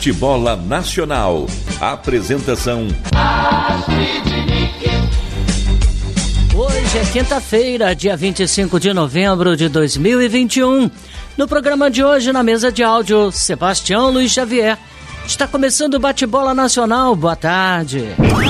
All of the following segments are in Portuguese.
Bate-bola Nacional. Apresentação: Hoje é quinta-feira, dia 25 de novembro de 2021. No programa de hoje, na mesa de áudio, Sebastião Luiz Xavier. Está começando o Bate-bola Nacional. Boa tarde.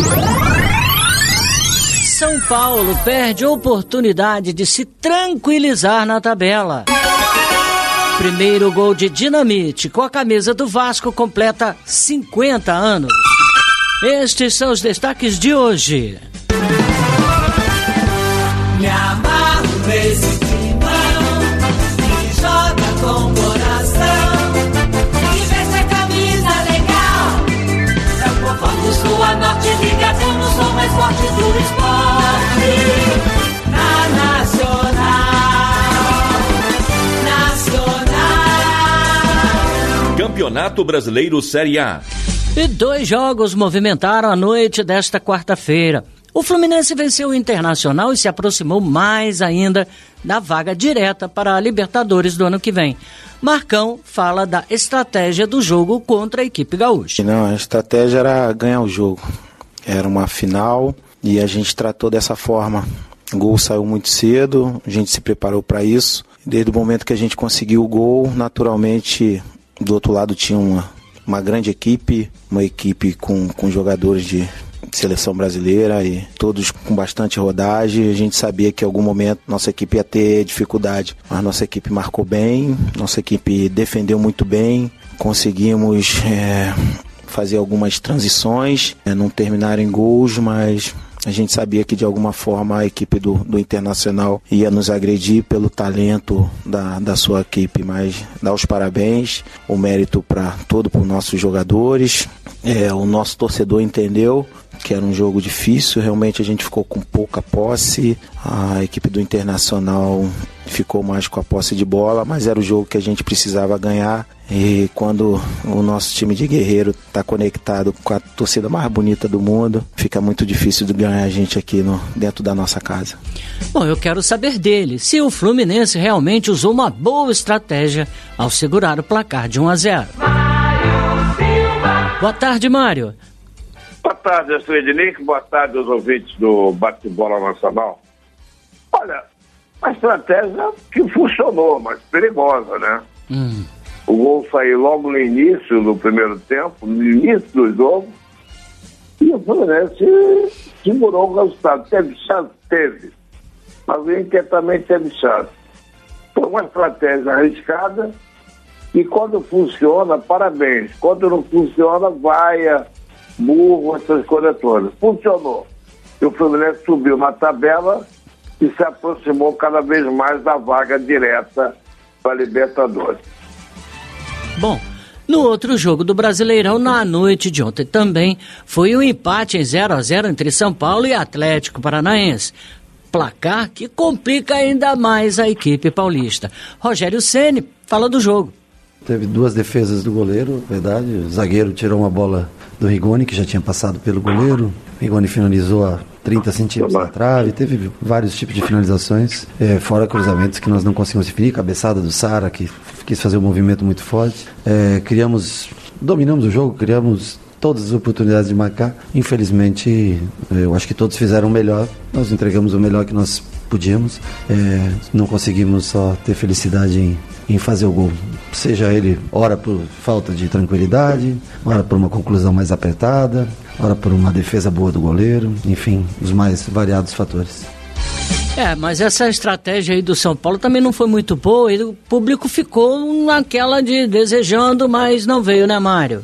São Paulo perde a oportunidade de se tranquilizar na tabela. Primeiro gol de Dinamite com a camisa do Vasco completa 50 anos. Estes são os destaques de hoje. Me amarro nesse timão que joga com coração, que veste a camisa legal. Eu conforto sua norte, ligadão no som mais forte do esporte. Na Nacional. Campeonato Brasileiro Série A. E 2 jogos movimentaram a noite desta quarta-feira. O Fluminense venceu o Internacional e se aproximou mais ainda da vaga direta para a Libertadores do ano que vem. Marcão fala da estratégia do jogo contra a equipe gaúcha. Não, a estratégia era ganhar o jogo. Era uma final e a gente tratou dessa forma. O gol saiu muito cedo, a gente se preparou para isso. Desde o momento que a gente conseguiu o gol, naturalmente, do outro lado tinha uma grande equipe, uma equipe com jogadores de seleção brasileira e todos com bastante rodagem. A gente sabia que em algum momento nossa equipe ia ter dificuldade, mas nossa equipe marcou bem, nossa equipe defendeu muito bem, conseguimos fazer algumas transições, não terminaram em gols, mas a gente sabia que de alguma forma a equipe do Internacional ia nos agredir pelo talento da sua equipe, mas dar os parabéns, o mérito para os nossos jogadores. O nosso torcedor entendeu que era um jogo difícil, realmente a gente ficou com pouca posse, a equipe do Internacional ficou mais com a posse de bola, mas era o jogo que a gente precisava ganhar, e quando o nosso time de guerreiro está conectado com a torcida mais bonita do mundo, fica muito difícil de ganhar a gente aqui dentro da nossa casa. Bom, eu quero saber dele, se o Fluminense realmente usou uma boa estratégia ao segurar o placar de 1-0. Boa tarde, Mário. Boa tarde, Astrid Nick. Boa tarde aos ouvintes do Bate-bola Nacional. Olha, a estratégia que funcionou, mas perigosa, né? O gol saiu logo no início do primeiro tempo, no início do jogo, e o Fluminense segurou o resultado. Teve chance? Teve. Mas o Inter também teve chance. Foi uma estratégia arriscada e quando funciona, parabéns. Quando não funciona, vaia, burro, essas coisas todas. Funcionou. E o Fluminense subiu na tabela e se aproximou cada vez mais da vaga direta para a Libertadores. Bom, no outro jogo do Brasileirão, na noite de ontem também, foi um empate em 0-0 entre São Paulo e Atlético Paranaense. Placar que complica ainda mais a equipe paulista. Rogério Ceni fala do jogo. Teve 2 defesas do goleiro, verdade. O zagueiro tirou uma bola do Rigoni, que já tinha passado pelo goleiro. O Rigoni finalizou a 30 centímetros da trave. Teve vários tipos de finalizações, fora cruzamentos que nós não conseguimos definir. Cabeçada do Sara, que quis fazer um movimento muito forte. Dominamos o jogo, criamos todas as oportunidades de marcar. Infelizmente, eu acho que todos fizeram o melhor. Nós entregamos o melhor que nós podíamos. Não conseguimos só ter felicidade em fazer o gol. Seja ele, ora por falta de tranquilidade, ora por uma conclusão mais apertada, ora por uma defesa boa do goleiro, enfim, os mais variados fatores. Mas essa estratégia aí do São Paulo também não foi muito boa e o público ficou naquela de desejando, mas não veio, né, Mário?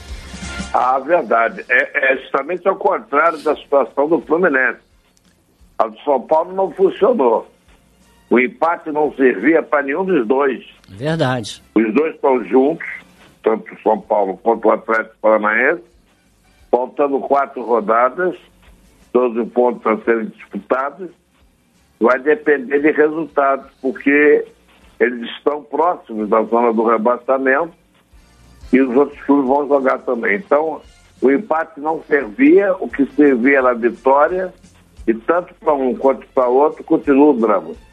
A verdade é justamente ao contrário da situação do Fluminense. A do São Paulo não funcionou. O empate não servia para nenhum dos dois. Verdade. Os dois estão juntos, tanto o São Paulo quanto o Atlético Paranaense, faltando 4 rodadas, 12 pontos a serem disputados. Vai depender de resultados, porque eles estão próximos da zona do rebaixamento e os outros clubes vão jogar também. Então, o empate não servia, o que servia era a vitória, e tanto para um quanto para outro continua o drama.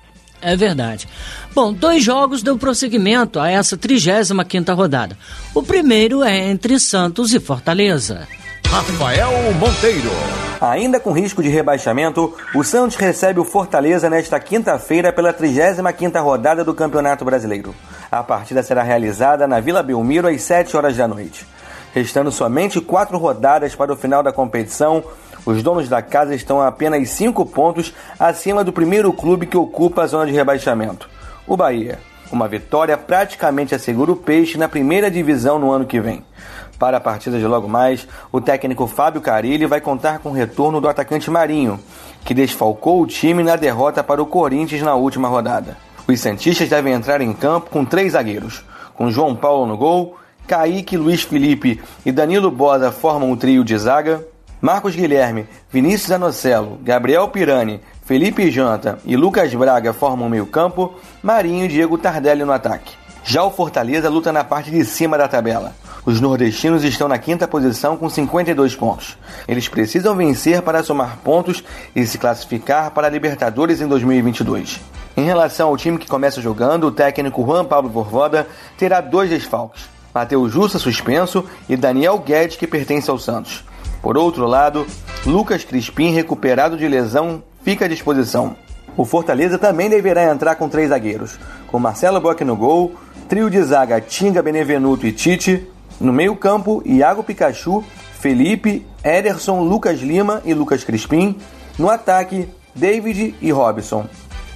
É verdade. Bom, 2 jogos dão prosseguimento a essa 35ª rodada. O primeiro é entre Santos e Fortaleza. Rafael Monteiro. Ainda com risco de rebaixamento, o Santos recebe o Fortaleza nesta quinta-feira pela 35ª rodada do Campeonato Brasileiro. A partida será realizada na Vila Belmiro às 7 horas da noite. Restando somente 4 rodadas para o final da competição, os donos da casa estão a apenas 5 pontos acima do primeiro clube que ocupa a zona de rebaixamento, o Bahia. Uma vitória praticamente assegura o Peixe na primeira divisão no ano que vem. Para a partida de logo mais, o técnico Fábio Carille vai contar com o retorno do atacante Marinho, que desfalcou o time na derrota para o Corinthians na última rodada. Os santistas devem entrar em campo com 3 zagueiros, com João Paulo no gol, Kaique, Luiz Felipe e Danilo Bosa formam o trio de zaga, Marcos Guilherme, Vinícius Anocelo, Gabriel Pirani, Felipe Janta e Lucas Braga formam o meio-campo, Marinho e Diego Tardelli no ataque. Já o Fortaleza luta na parte de cima da tabela. Os nordestinos estão na 5ª posição com 52 pontos. Eles precisam vencer para somar pontos e se classificar para a Libertadores em 2022. Em relação ao time que começa jogando, o técnico Juan Pablo Vojvoda terá 2 desfalques. Matheus Jussa suspenso e Daniel Guedes, que pertence ao Santos. Por outro lado, Lucas Crispim, recuperado de lesão, fica à disposição. O Fortaleza também deverá entrar com 3 zagueiros, com Marcelo Bock no gol, trio de zaga Tinga, Benevenuto e Tite, no meio-campo, Iago Pikachu, Felipe, Ederson, Lucas Lima e Lucas Crispim, no ataque, David e Robson.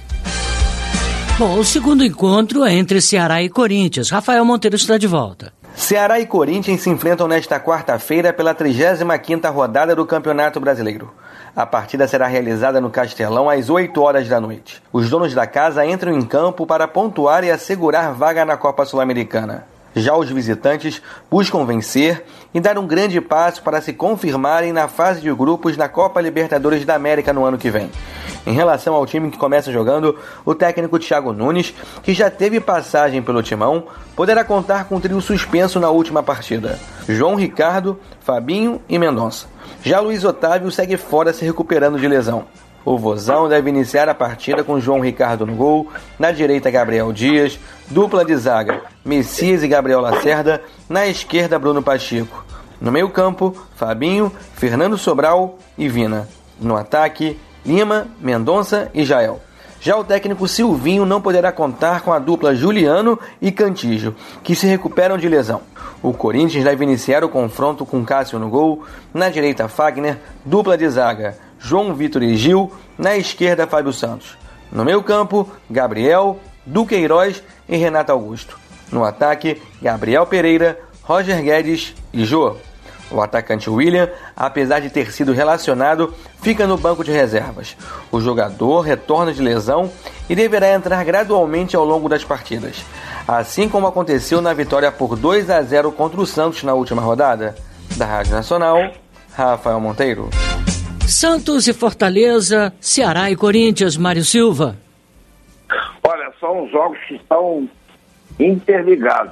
Bom, o segundo encontro é entre Ceará e Corinthians. Rafael Monteiro está de volta. Ceará e Corinthians se enfrentam nesta quarta-feira pela 35ª rodada do Campeonato Brasileiro. A partida será realizada no Castelão às 8 horas da noite. Os donos da casa entram em campo para pontuar e assegurar vaga na Copa Sul-Americana. Já os visitantes buscam vencer e dar um grande passo para se confirmarem na fase de grupos na Copa Libertadores da América no ano que vem. Em relação ao time que começa jogando, o técnico Thiago Nunes, que já teve passagem pelo Timão, poderá contar com um trio suspenso na última partida: João Ricardo, Fabinho e Mendonça. Já Luiz Otávio segue fora se recuperando de lesão. O Vozão deve iniciar a partida com João Ricardo no gol, na direita Gabriel Dias, dupla de zaga Messias e Gabriel Lacerda, na esquerda Bruno Pacheco. No meio-campo, Fabinho, Fernando Sobral e Vina. No ataque, Lima, Mendonça e Jael. Já o técnico Silvinho não poderá contar com a dupla Juliano e Cantígio, que se recuperam de lesão. O Corinthians deve iniciar o confronto com Cássio no gol, na direita Fagner, dupla de zaga João Vitor e Gil, na esquerda Fábio Santos. No meio-campo, Gabriel, Duqueiroz e Renato Augusto. No ataque, Gabriel Pereira, Roger Guedes e Jô. O atacante William, apesar de ter sido relacionado, fica no banco de reservas. O jogador retorna de lesão e deverá entrar gradualmente ao longo das partidas, assim como aconteceu na vitória por 2-0 contra o Santos na última rodada. Da Rádio Nacional, Rafael Monteiro. Santos e Fortaleza, Ceará e Corinthians, Mário Silva. Olha, são jogos que estão interligados.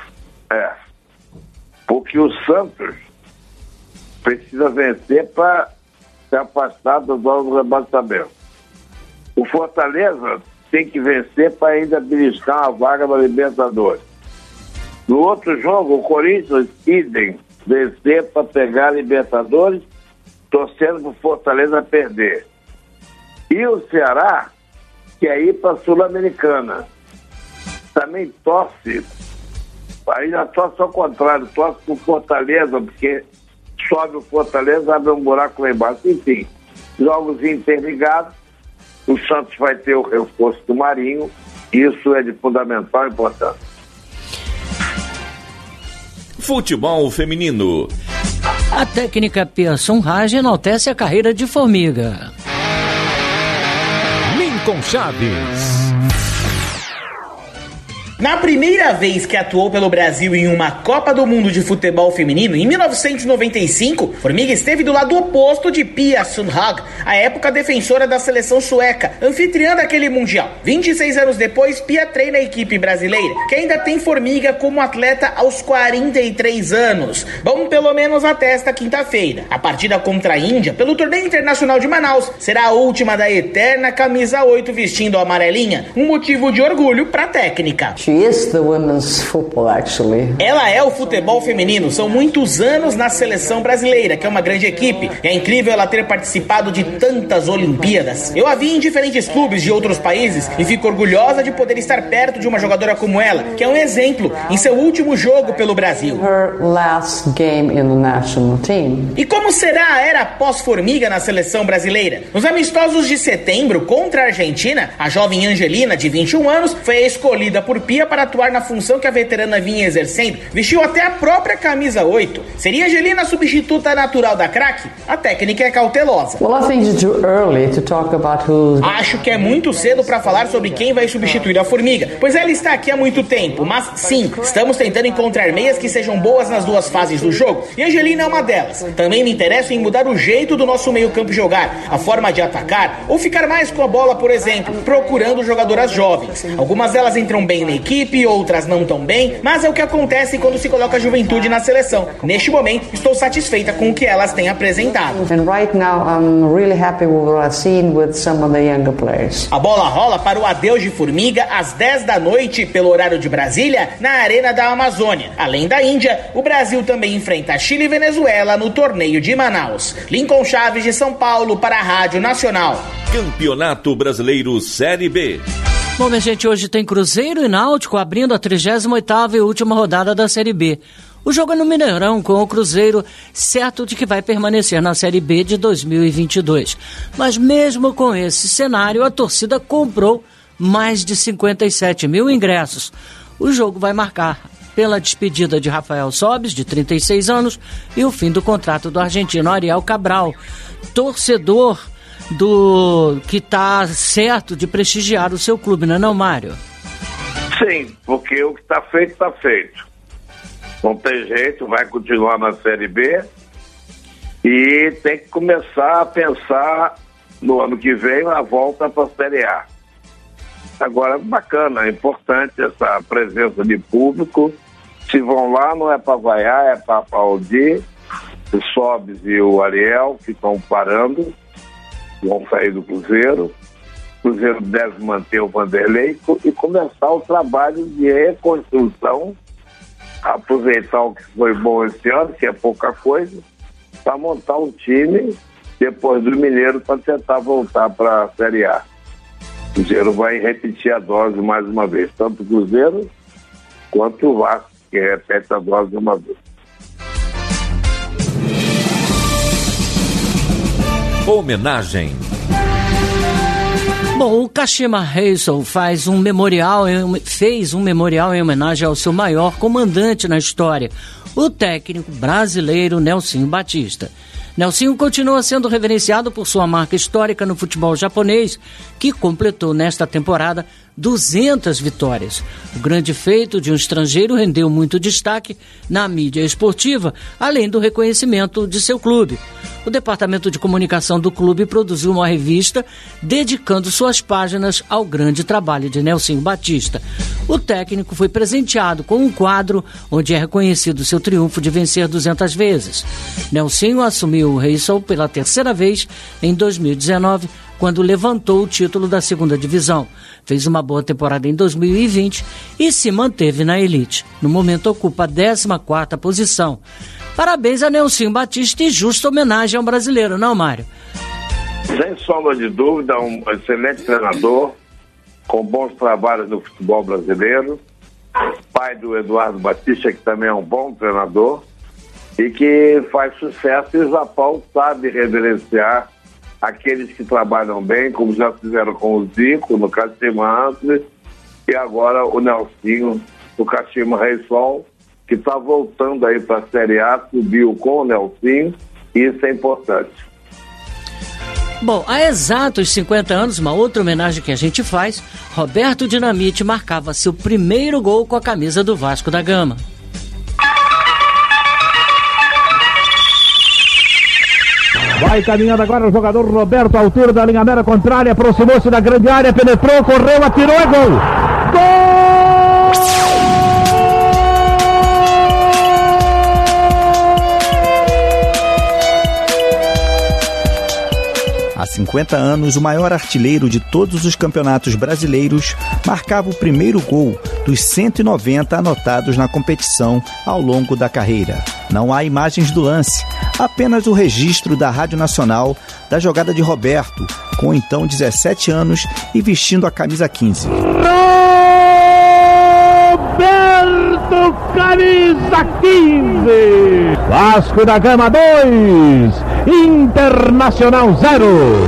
Porque o Santos precisa vencer para se afastar do zona do rebaixamento. O Fortaleza tem que vencer para ainda beliscar a vaga da Libertadores. No outro jogo, o Corinthians idem vencer para pegar a Libertadores, torcendo para o Fortaleza perder. E o Ceará quer ir para a Sul-Americana. Também torce, ainda torce ao contrário, torce para o Fortaleza, porque sobe o Fortaleza, abre um buraco lá embaixo. Enfim, jogos interligados. O Santos vai ter o reforço do Marinho. Isso é de fundamental importância. Futebol feminino. A técnica Pearson Rage enaltece a carreira de Formiga. Lincoln Chaves. Na primeira vez que atuou pelo Brasil em uma Copa do Mundo de futebol feminino, em 1995, Formiga esteve do lado oposto de Pia Sundhage, a época defensora da seleção sueca, anfitriã daquele Mundial. 26 anos depois, Pia treina a equipe brasileira, que ainda tem Formiga como atleta aos 43 anos. Bom, pelo menos até esta quinta-feira. A partida contra a Índia, pelo Torneio Internacional de Manaus, será a última da eterna camisa 8 vestindo a amarelinha, um motivo de orgulho para a técnica. Ela é o futebol feminino, são muitos anos na seleção brasileira, que é uma grande equipe. É incrível ela ter participado de tantas Olimpíadas. Eu a vi em diferentes clubes de outros países e fico orgulhosa de poder estar perto de uma jogadora como ela, que é um exemplo em seu último jogo pelo Brasil. E como será a era pós-Formiga na seleção brasileira? Nos amistosos de setembro contra a Argentina, a jovem Angelina, de 21 anos, foi escolhida por Pia para atuar na função que a veterana vinha exercendo. Vestiu até a própria camisa 8. Seria Angelina a substituta natural da craque? A técnica é cautelosa. Acho que é muito cedo para falar sobre quem vai substituir a Formiga, pois ela está aqui há muito tempo, mas sim, estamos tentando encontrar meias que sejam boas nas duas fases do jogo, e Angelina é uma delas. Também me interesso em mudar o jeito do nosso meio-campo jogar, a forma de atacar, ou ficar mais com a bola, por exemplo, procurando jogadoras jovens. Algumas delas entram bem na equipe, outras não tão bem, mas é o que acontece quando se coloca a juventude na seleção. Neste momento, estou satisfeita com o que elas têm apresentado. A bola rola para o adeus de Formiga às 10 da noite, pelo horário de Brasília, na Arena da Amazônia. Além da Índia, o Brasil também enfrenta Chile e Venezuela no torneio de Manaus. Lincoln Chaves, de São Paulo, para a Rádio Nacional. Campeonato Brasileiro Série B. Bom, minha gente, hoje tem Cruzeiro e Náutico abrindo a 38ª e última rodada da Série B. O jogo é no Mineirão, com o Cruzeiro certo de que vai permanecer na Série B de 2022. Mas mesmo com esse cenário, a torcida comprou mais de 57 mil ingressos. O jogo vai marcar pela despedida de Rafael Sobis, de 36 anos, e o fim do contrato do argentino Ariel Cabral, torcedor que está certo de prestigiar o seu clube, não é não, Mário? Sim, porque o que está feito. Não tem jeito, vai continuar na Série B e tem que começar a pensar no ano que vem a volta para a Série A. Agora, bacana, é importante essa presença de público. Se vão lá, não é para vaiar, é para aplaudir. O Sobis e o Ariel, que estão parando, vão sair do Cruzeiro. O Cruzeiro deve manter o Vanderlei e começar o trabalho de reconstrução, aproveitar o que foi bom esse ano, que é pouca coisa, para montar um time depois do Mineiro para tentar voltar para a Série A. O Cruzeiro vai repetir a dose mais uma vez, tanto o Cruzeiro quanto o Vasco, que repete a dose uma vez. Homenagem. Bom, o Kashima Reysol fez um memorial em homenagem ao seu maior comandante na história, o técnico brasileiro Nelsinho Batista. Nelsinho continua sendo reverenciado por sua marca histórica no futebol japonês, que completou nesta temporada 200 vitórias. O grande feito de um estrangeiro rendeu muito destaque na mídia esportiva, além do reconhecimento de seu clube. O departamento de comunicação do clube produziu uma revista dedicando suas páginas ao grande trabalho de Nelsinho Batista. O técnico foi presenteado com um quadro onde é reconhecido seu triunfo de vencer 200 vezes. Nelsinho assumiu o Reysol pela terceira vez em 2019, quando levantou o título da segunda divisão. Fez uma boa temporada em 2020 e se manteve na elite. No momento ocupa a 14ª posição. Parabéns a Nelsinho Batista e justa homenagem ao brasileiro, não, Mário? Sem sombra de dúvida, um excelente treinador, com bons trabalhos no futebol brasileiro, pai do Eduardo Batista, que também é um bom treinador, e que faz sucesso, e o Japão sabe reverenciar aqueles que trabalham bem, como já fizeram com o Zico, no Kashima Antlers, e agora o Nelsinho, o Kashima Reysol, que está voltando aí para a Série A, subiu com o Nelsinho, e isso é importante. Bom, há exatos 50 anos, uma outra homenagem que a gente faz, Roberto Dinamite marcava seu primeiro gol com a camisa do Vasco da Gama. Vai caminhando agora o jogador Roberto, à altura da linha mera contrária, aproximou-se da grande área, penetrou, correu, atirou, é gol! Gol! Há 50 anos, o maior artilheiro de todos os campeonatos brasileiros marcava o primeiro gol dos 190 anotados na competição ao longo da carreira. Não há imagens do lance, apenas o registro da Rádio Nacional da jogada de Roberto, com então 17 anos e vestindo a camisa 15. Roberto, camisa 15! Vasco da Gama 2, Internacional 0.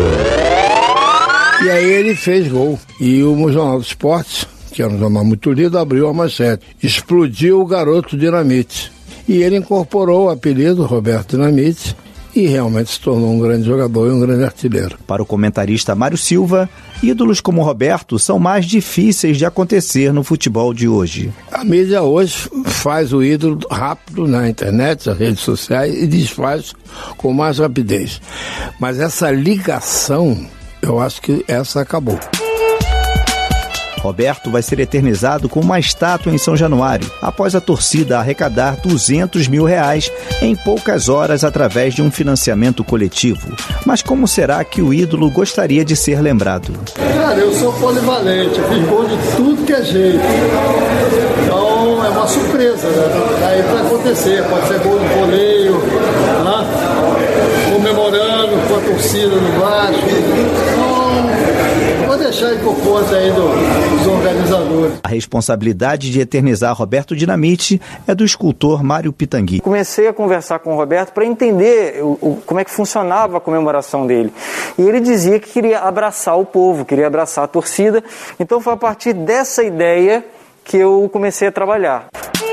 E aí ele fez gol. E o Jornal do Esporte, que era um jornal muito lido, abriu a manchete. Explodiu o garoto Dinamite. E ele incorporou o apelido Roberto Dinamite e realmente se tornou um grande jogador e um grande artilheiro. Para o comentarista Mário Silva, ídolos como Roberto são mais difíceis de acontecer no futebol de hoje. A mídia hoje faz o ídolo rápido na internet, nas redes sociais, e desfaz com mais rapidez. Mas essa ligação, eu acho que essa acabou. Roberto vai ser eternizado com uma estátua em São Januário, após a torcida arrecadar R$200 mil em poucas horas através de um financiamento coletivo. Mas como será que o ídolo gostaria de ser lembrado? Cara, eu sou polivalente, eu fiz gol de tudo que é jeito. Então é uma surpresa, né? Daí vai acontecer, pode ser gol de voleio, né? Comemorando com a torcida no Vasco. Vou deixar ele por conta aí dos organizadores. A responsabilidade de eternizar Roberto Dinamite é do escultor Mário Pitangui. Comecei a conversar com o Roberto para entender como é que funcionava a comemoração dele. E ele dizia que queria abraçar o povo, queria abraçar a torcida. Então foi a partir dessa ideia que eu comecei a trabalhar.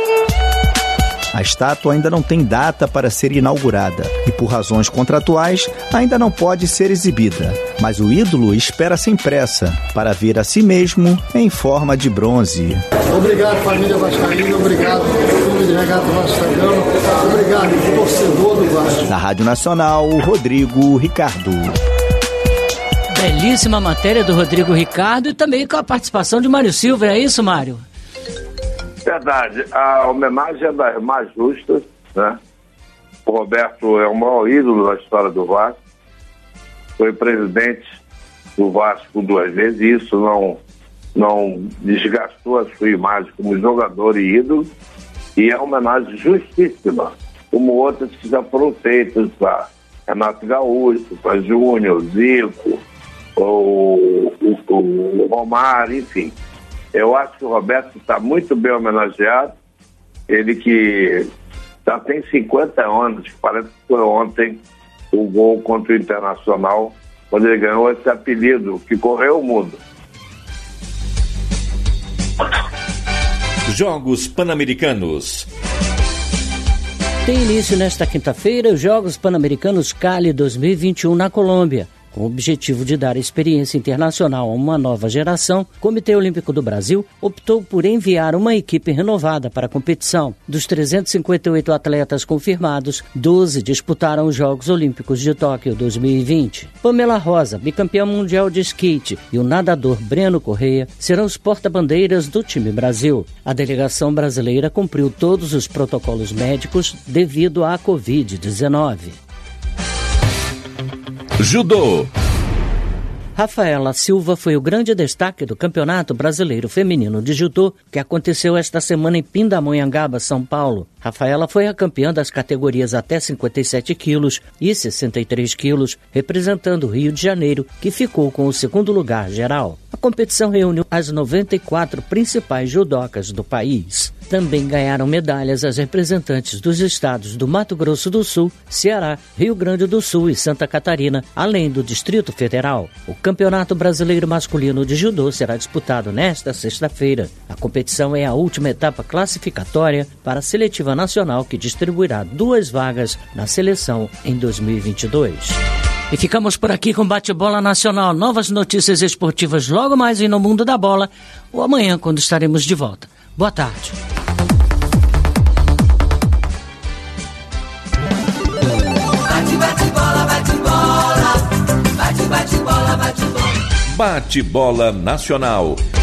A estátua ainda não tem data para ser inaugurada e, por razões contratuais, ainda não pode ser exibida. Mas o ídolo espera sem pressa para ver a si mesmo em forma de bronze. Obrigado, família vascaína, obrigado, clube de regata Vasco da Gama, obrigado, torcedor do Vasco. Na Rádio Nacional, Rodrigo Ricardo. Belíssima matéria do Rodrigo Ricardo e também com a participação de Mário Silva, é isso, Mário? Verdade, a homenagem é das mais justas, né? O Roberto é o maior ídolo da história do Vasco, foi presidente do Vasco 2 vezes, e isso não desgastou a sua imagem como jogador e ídolo, e é uma homenagem justíssima, como outras que já foram feitas para Renato Gaúcho, para Júnior, Zico, o Romário, enfim. Eu acho que o Roberto está muito bem homenageado. Ele que já tem 50 anos, parece que foi ontem o gol contra o Internacional, quando ele ganhou esse apelido que correu o mundo. Jogos Pan-Americanos. Tem início nesta quinta-feira os Jogos Pan-Americanos Cali 2021 na Colômbia. Com o objetivo de dar experiência internacional a uma nova geração, o Comitê Olímpico do Brasil optou por enviar uma equipe renovada para a competição. Dos 358 atletas confirmados, 12 disputaram os Jogos Olímpicos de Tóquio 2020. Pamela Rosa, bicampeã mundial de skate, e o nadador Breno Correia serão os porta-bandeiras do time Brasil. A delegação brasileira cumpriu todos os protocolos médicos devido à Covid-19. Judô. Rafaela Silva foi o grande destaque do Campeonato Brasileiro Feminino de Judô, que aconteceu esta semana em Pindamonhangaba, São Paulo. Rafaela foi a campeã das categorias até 57 quilos e 63 quilos, representando o Rio de Janeiro, que ficou com o segundo lugar geral. A competição reuniu as 94 principais judocas do país. Também ganharam medalhas as representantes dos estados do Mato Grosso do Sul, Ceará, Rio Grande do Sul e Santa Catarina, além do Distrito Federal. O Campeonato Brasileiro Masculino de Judô será disputado nesta sexta-feira. A competição é a última etapa classificatória para a seletiva nacional que distribuirá 2 vagas na seleção em 2022. E ficamos por aqui com Bate-Bola Nacional. Novas notícias esportivas logo mais e no Mundo da Bola, ou amanhã, quando estaremos de volta. Boa tarde. Bate-Bola Nacional.